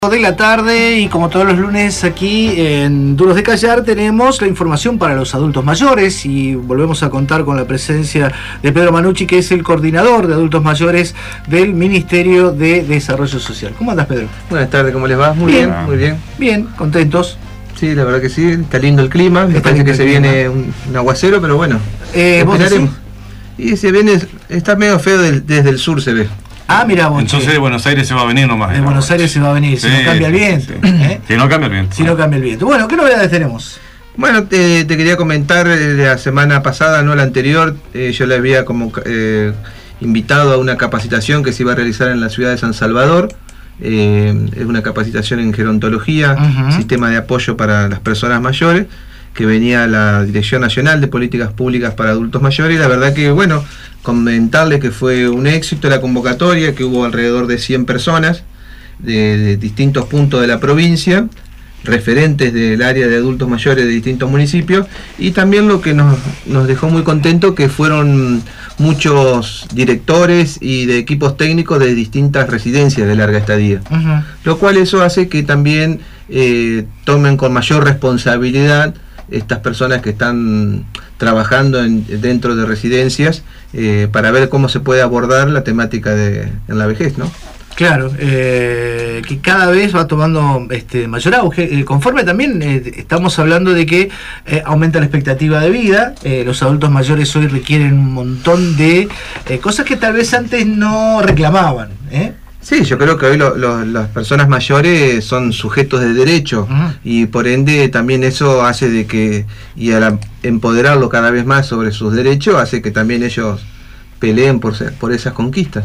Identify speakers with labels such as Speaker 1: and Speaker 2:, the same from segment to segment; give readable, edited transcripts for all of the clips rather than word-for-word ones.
Speaker 1: De la tarde, y como todos los lunes aquí en Duros de Callar tenemos la información para los adultos mayores, y volvemos a contar con la presencia de Pedro Manucci, que es el coordinador de adultos mayores del Ministerio de Desarrollo Social. ¿Cómo andas, Pedro?
Speaker 2: Buenas tardes, ¿cómo les va? Muy bien, muy bien.
Speaker 1: Bien, contentos.
Speaker 2: Sí, la verdad que sí, está lindo el clima, me parece que se viene un aguacero, pero bueno, esperaremos. Y se viene, está medio feo desde el sur se ve.
Speaker 1: Ah, mira vos.
Speaker 3: Entonces de Buenos Aires se va a venir nomás.
Speaker 1: De Buenos Aires se va a venir, si no cambia el viento.
Speaker 3: Si no cambia el viento.
Speaker 1: Si no cambia el viento. Bueno, ¿qué novedades tenemos?
Speaker 2: Bueno, te quería comentar, la semana pasada, no la anterior, yo le había como invitado a una capacitación que se iba a realizar en la ciudad de San Salvador. Es una capacitación en gerontología, sistema de apoyo para las personas mayores, que venía la Dirección Nacional de Políticas Públicas para Adultos Mayores, y la verdad que, bueno, comentarles que fue un éxito la convocatoria, que hubo alrededor de 100 personas de distintos puntos de la provincia, referentes del área de adultos mayores de distintos municipios, y también lo que nos dejó muy contentos, que fueron muchos directores y de equipos técnicos de distintas residencias de larga estadía, lo cual eso hace que también tomen con mayor responsabilidad estas personas que están trabajando dentro de residencias, para ver cómo se puede abordar la temática en la vejez, ¿no? Claro,
Speaker 1: que cada vez va tomando mayor auge, conforme también estamos hablando de que aumenta la expectativa de vida. Los adultos mayores hoy requieren un montón de cosas que tal vez antes no reclamaban,
Speaker 2: Sí, yo creo que hoy las personas mayores son sujetos de derecho, y por ende también eso hace de que, y al empoderarlo cada vez más sobre sus derechos, hace que también ellos peleen por esas conquistas.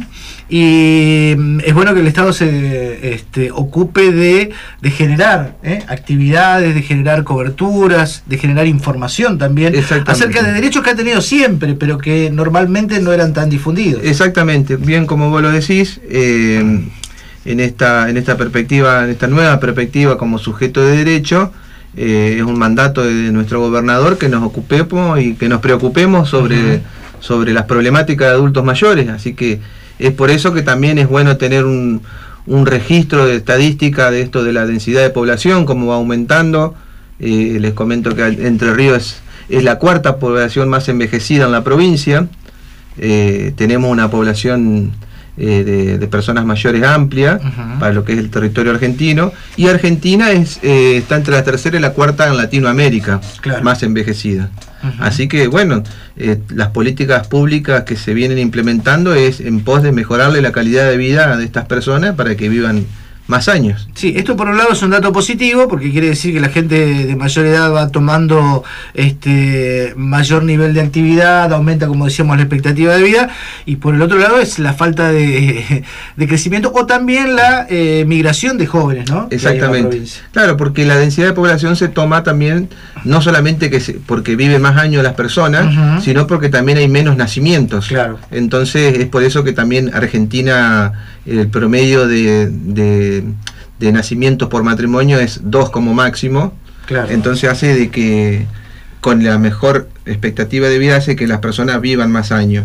Speaker 1: Y es bueno que el Estado se ocupe de generar actividades, de generar coberturas, de generar información también acerca de derechos que ha tenido siempre, pero que normalmente no eran tan difundidos.
Speaker 2: Exactamente, bien como vos lo decís, en esta perspectiva, en esta nueva perspectiva como sujeto de derecho, es un mandato de nuestro gobernador que nos ocupemos y que nos preocupemos sobre las problemáticas de adultos mayores, así que es por eso que también es bueno tener un registro de estadística de esto de la densidad de población, cómo va aumentando. Les comento que Entre Ríos es la cuarta población más envejecida en la provincia. Tenemos una población de personas mayores amplia para lo que es el territorio argentino, y Argentina está entre la tercera y la cuarta en Latinoamérica, más envejecida. Así que bueno, las políticas públicas que se vienen implementando es en pos de mejorarle la calidad de vida de estas personas para que vivan más años.
Speaker 1: Sí, esto por un lado es un dato positivo, porque quiere decir que la gente de mayor edad va tomando mayor nivel de actividad, aumenta, como decíamos, la expectativa de vida, y por el otro lado es la falta de crecimiento, o también la migración de jóvenes, ¿no?
Speaker 2: Exactamente. Claro, porque la densidad de población se toma también, no solamente porque viven más años las personas, sino porque también hay menos nacimientos.
Speaker 1: Claro.
Speaker 2: Entonces es por eso que también Argentina, el promedio de nacimientos por matrimonio es 2 como máximo. Entonces hace de que con la mejor expectativa de vida hace que las personas vivan más años.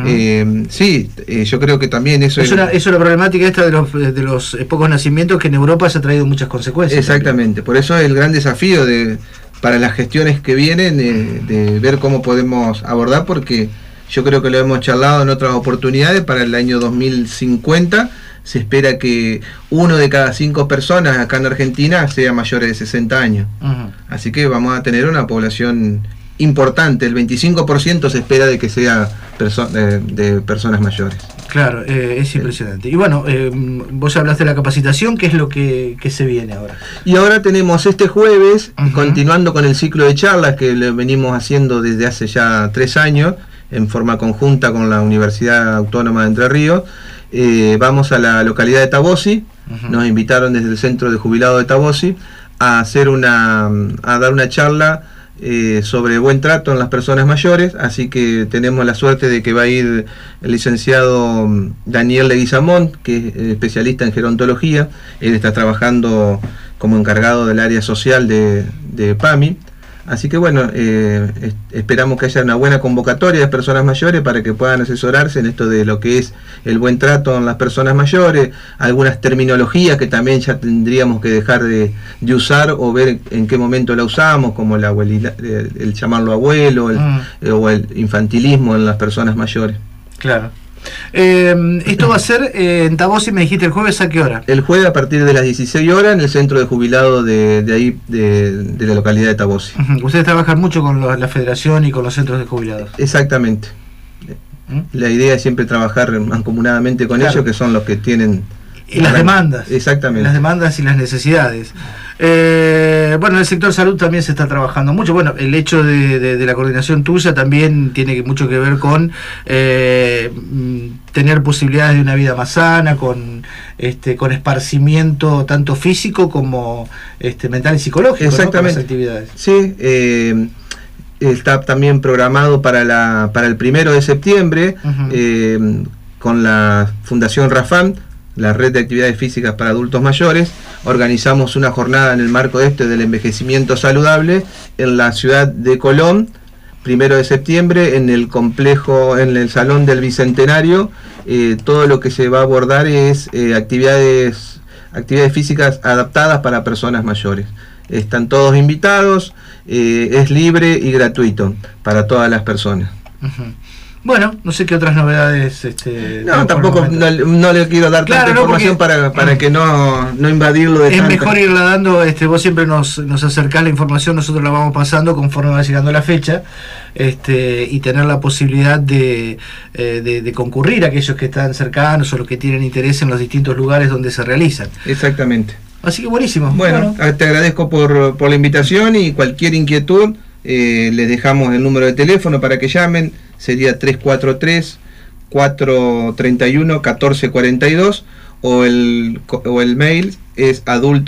Speaker 2: Yo creo que también eso
Speaker 1: es la problemática esta de los pocos nacimientos, que en Europa se ha traído muchas consecuencias.
Speaker 2: Exactamente, por eso es el gran desafío para las gestiones que vienen, de ver cómo podemos abordar, porque yo creo que lo hemos charlado en otras oportunidades. Para el año 2050 se espera que 1 de cada 5 personas acá en Argentina sea mayores de 60 años. Así que vamos a tener una población importante, el 25% se espera de que sea de personas mayores.
Speaker 1: Claro, es impresionante. Y bueno, vos hablaste de la capacitación, ¿qué es lo que se viene ahora?
Speaker 2: Y ahora tenemos este jueves, continuando con el ciclo de charlas que lo venimos haciendo desde hace ya 3 años, en forma conjunta con la Universidad Autónoma de Entre Ríos. Vamos a la localidad de Tabosi. Nos invitaron desde el Centro de Jubilados de Tabosi a dar una charla sobre buen trato en las personas mayores, así que tenemos la suerte de que va a ir el licenciado Daniel Leguizamón, que es especialista en gerontología. Él está trabajando como encargado del área social de PAMI, Así que bueno, esperamos que haya una buena convocatoria de personas mayores para que puedan asesorarse en esto de lo que es el buen trato en las personas mayores, algunas terminologías que también ya tendríamos que dejar de usar o ver en qué momento la usamos, como el llamarlo abuelo, o el infantilismo en las personas mayores.
Speaker 1: Claro. Esto va a ser en Tabosi, me dijiste, el jueves, ¿a qué hora?
Speaker 2: El jueves a partir de las 16 horas en el centro de jubilados de ahí, de la localidad de Tabosi.
Speaker 1: Ustedes trabajan mucho con la federación y con los centros de jubilados.
Speaker 2: Exactamente. La idea es siempre trabajar mancomunadamente con ellos, que son los que tienen...
Speaker 1: Y las demandas.
Speaker 2: Exactamente.
Speaker 1: Las demandas y las necesidades. Bueno, en el sector salud también se está trabajando mucho. Bueno, el hecho de la coordinación tuya también tiene mucho que ver con tener posibilidades de una vida más sana, con esparcimiento tanto físico como mental y psicológico.
Speaker 2: Exactamente.
Speaker 1: ¿No? Con las actividades.
Speaker 2: Sí, está también programado para el 1 de septiembre con la Fundación Rafam, la Red de Actividades Físicas para Adultos Mayores. Organizamos una jornada en el marco del envejecimiento saludable en la ciudad de Colón, 1 de septiembre, en el complejo, en el Salón del Bicentenario. Todo lo que se va a abordar es actividades físicas adaptadas para personas mayores. Están todos invitados, es libre y gratuito para todas las personas.
Speaker 1: Bueno, no sé qué otras novedades.
Speaker 2: No, tampoco no le quiero dar tanta información para que no invadirlo de
Speaker 1: Es mejor irla dando, vos siempre nos acercás la información, nosotros la vamos pasando conforme va llegando la fecha, y tener la posibilidad de concurrir a aquellos que están cercanos o los que tienen interés en los distintos lugares donde se realizan.
Speaker 2: Exactamente.
Speaker 1: Así que buenísimo.
Speaker 2: Bueno, te agradezco por la invitación, y cualquier inquietud les dejamos el número de teléfono para que llamen. Sería 343-431-1442, o el mail es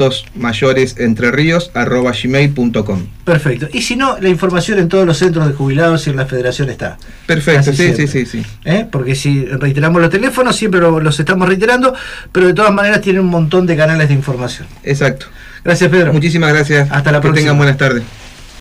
Speaker 2: adultosmayoresentrerios@gmail.com.
Speaker 1: Perfecto. Y si no, la información en todos los centros de jubilados y en la federación está.
Speaker 2: Perfecto, sí.
Speaker 1: Porque si reiteramos los teléfonos, siempre los estamos reiterando, pero de todas maneras tienen un montón de canales de información.
Speaker 2: Exacto.
Speaker 1: Gracias, Pedro.
Speaker 2: Muchísimas gracias.
Speaker 1: Hasta la próxima.
Speaker 2: Que tengan buenas tardes.